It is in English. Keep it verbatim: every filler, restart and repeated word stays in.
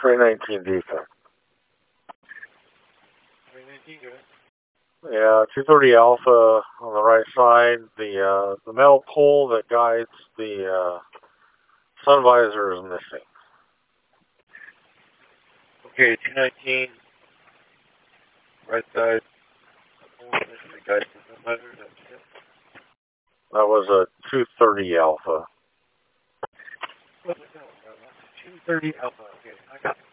three nineteen defect. three nineteen, good. Yeah, two thirty Alpha on the right side. The uh, the metal pole that guides the uh, sun visor is missing. Okay, two nineteen, right side. Guys, that was a two thirty Alpha. two thirty Alpha, okay, I got it.